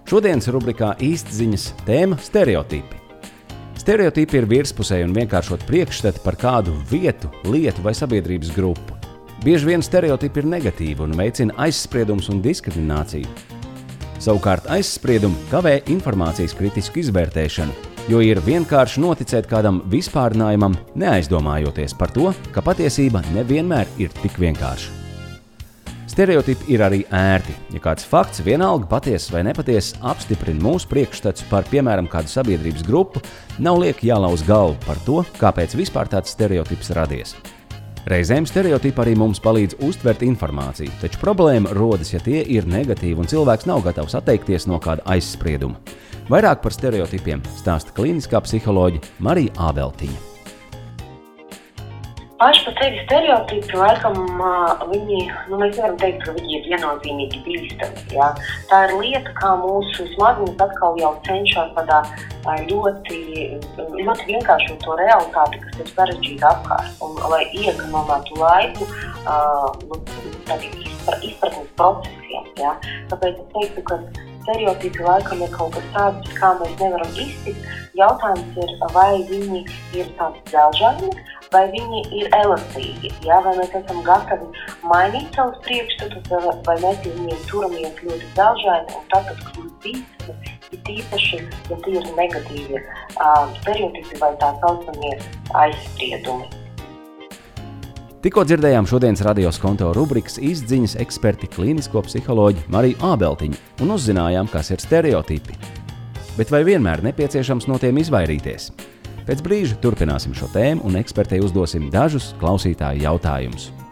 Šodienas rubrikā īstziņas tēma – stereotipi. Stereotipi ir virspusēji un vienkāršot priekšstati par kādu vietu, lietu vai sabiedrības grupu. Bieži vien stereotipi ir negatīvi un veicina aizspriedums un diskrimināciju. Savukārt aizspriedumi kavē informācijas kritisku izvērtēšanu, jo ir vienkārši noticēt kādam vispārinājumam, neaizdomājoties par to, ka patiesība nevienmēr ir tik vienkārša. Stereotipi ir arī ērti. Ja kāds fakts vienalga patiesas vai nepatiesas apstiprina mūsu priekšstats par, piemēram, kādu sabiedrības grupu, nav lieki jālauz galvu par to, kāpēc vispār tāds stereotips radies. Reizēm stereotipi arī mums palīdz uztvert informāciju, taču problēma rodas, ja tie ir negatīvi un cilvēks nav gatavs atteikties no kāda aizsprieduma. Vairāk par stereotipiem stāsta klīniskā psiholoģe Marija Ābeltiņa. Paši par sevi stereotipi, laikam, mēs nevaram teikt, ka viņi ir viennozīmīgi bīstami. Ja? Tā ir lieta, kā mūsu smadzenes atkal jau cenšas tādā ļoti vienkāršot to realitāti, kas ir sarežģīta apkārt. Un, lai iekonomētu laiku izpratnes procesiem. Ja? Tāpēc es teiktu, ka stereotipi laikam ir kaut kas tāds, kā mēs nevaram iztikt. Jautājums ir, vai viņi ir tādi dzelžaini, vai viņi ir elastīgi. Ja? Vai mēs esam gatavi mainīt savus priekšstatus, vai mēs viņiem turamies ļoti dzelžaini un tātad kļūst bīstami, ir īpaši, ja tie ir negatīvi stereotipi vai tā saucamie aizspriedumi. Tikko dzirdējām šodienas Radio Skonto rubrikas īstziņas eksperti klīnisko psiholoģi Mariju Ābeltiņu un uzzinājām, kas ir stereotipi. Bet vai vienmēr nepieciešams no tiem izvairīties? Pēc brīža turpināsim šo tēmu un ekspertei uzdosim dažus klausītāju jautājumus.